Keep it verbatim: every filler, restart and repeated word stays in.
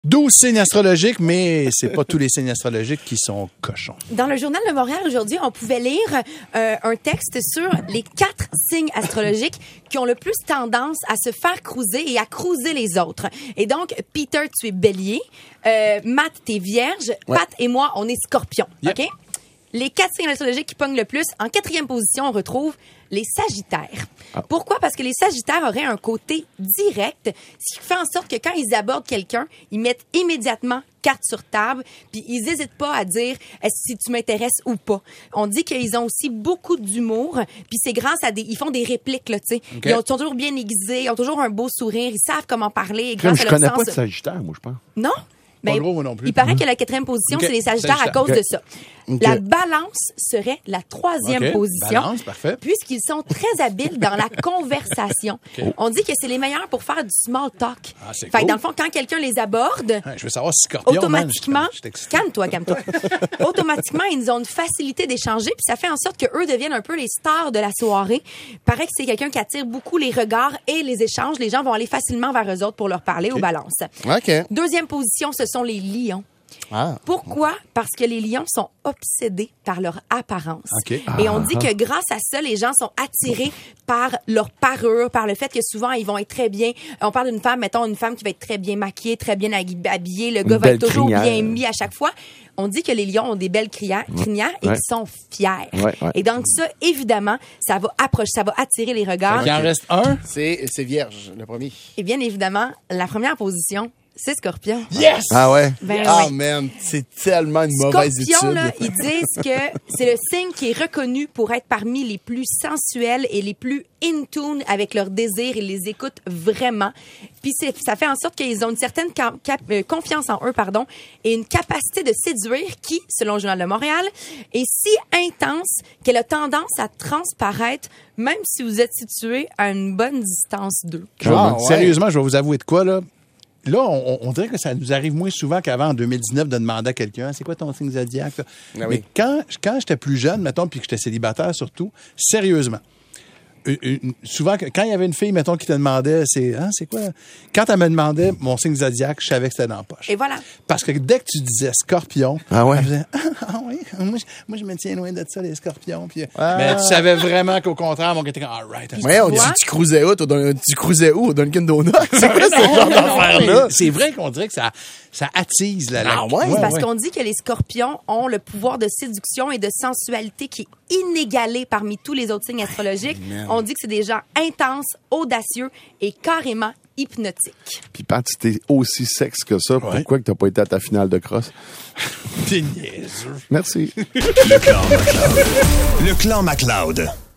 douze signes astrologiques, mais c'est pas tous les signes astrologiques qui sont cochons. Dans le Journal de Montréal aujourd'hui, on pouvait lire euh, un texte sur les quatre signes astrologiques qui ont le plus tendance à se faire cruiser et à cruiser les autres. Et donc, Peter, tu es Bélier, euh, Matt, t'es Vierge, ouais. Pat et moi, on est Scorpion. Yep. OK? Les quatre signes astrologiques qui pognent le plus, en quatrième position, on retrouve les Sagittaires. Ah. Pourquoi? Parce que les Sagittaires auraient un côté direct, ce qui fait en sorte que quand ils abordent quelqu'un, ils mettent immédiatement carte sur table, puis ils n'hésitent pas à dire si tu m'intéresses ou pas. On dit qu'ils ont aussi beaucoup d'humour, puis c'est grâce à des... Ils font des répliques, là, tu sais. Okay. Ils, ont, ils sont toujours bien aiguisés, ils ont toujours un beau sourire, ils savent comment parler. Grâce je à leur connais sens... pas de Sagittaire, moi, je pense. Non? Ben, pas gros, non plus. Il paraît que la quatrième position, okay. c'est les Sagittaires, Sagittaire. à cause okay. de ça. Okay. La Balance serait la troisième okay. position. Balance, parfait. Puisqu'ils sont très habiles dans la conversation. Okay. On dit que c'est les meilleurs pour faire du small talk. Ah, c'est fait cool. Dans le fond, quand quelqu'un les aborde, ouais, je veux savoir si Scorpion, automatiquement, man, je, je calme-toi, calme-toi. Automatiquement, ils ont une facilité d'échanger, puis ça fait en sorte que eux deviennent un peu les stars de la soirée. Paraît que c'est quelqu'un qui attire beaucoup les regards et les échanges. Les gens vont aller facilement vers eux autres pour leur parler okay. aux balances. Okay. Deuxième position, ce sont les lions. Ah. Pourquoi? Parce que les lions sont obsédés par leur apparence. Okay. Et on dit que grâce à ça, les gens sont attirés par leur parure, par le fait que souvent, ils vont être très bien. On parle d'une femme, mettons, une femme qui va être très bien maquillée, très bien habillée. Le gars va être toujours crinière. bien mis à chaque fois. On dit que les lions ont des belles crinières, crinières et ouais. qu'ils sont fiers. Ouais, ouais. Et donc ça, évidemment, ça va approcher, ça va attirer les regards. Il en reste un? C'est, c'est Vierge, le premier. Et bien évidemment, la première position, c'est Scorpion. Yes! Ah ouais? Ben ah, ouais. man, c'est tellement une mauvaise Scorpion, étude. là, ils disent que c'est le signe qui est reconnu pour être parmi les plus sensuels et les plus in tune avec leurs désirs. Ils les écoutent vraiment. Puis c'est, ça fait en sorte qu'ils ont une certaine cap, cap, euh, confiance en eux, pardon, et une capacité de séduire qui, selon le Journal de Montréal, est si intense qu'elle a tendance à transparaître même si vous êtes situé à une bonne distance d'eux. Ah, ouais. Sérieusement, je vais vous avouer de quoi, là? Là, on, on dirait que ça nous arrive moins souvent qu'avant, en deux mille dix-neuf, de demander à quelqu'un « C'est quoi ton signe zodiaque? » ah oui. Mais quand, quand j'étais plus jeune, mettons, puis que j'étais célibataire surtout, sérieusement, une, une, souvent, quand il y avait une fille, mettons, qui te demandait « C'est hein, c'est quoi? » Quand elle me demandait mon signe zodiaque, je savais que c'était dans la poche. Et voilà. Parce que dès que tu disais Scorpion, ah ouais. elle faisait « Ah oui, moi je, moi, je me tiens loin de ça, les Scorpions. » Puis, ah. Mais tu savais vraiment qu'au contraire, mon gars était comme « All right. » Ouais, on dit « Tu cruisais où? Tu cruisais où? Au Dunkin' Donuts? » C'est quoi ce genre d'affaire-là? C'est vrai qu'on dirait que ça... Ça attise la... la... Ah ouais? C'est parce ouais. qu'on dit que les scorpions ont le pouvoir de séduction et de sensualité qui est inégalé parmi tous les autres signes astrologiques. Amen. On dit que c'est des gens intenses, audacieux et carrément hypnotiques. Puis Pat, si t'es aussi sexe que ça, ouais. pourquoi que t'as pas été à ta finale de cross? T'es niaiseux. Merci. Le clan MacLeod. Le clan MacLeod.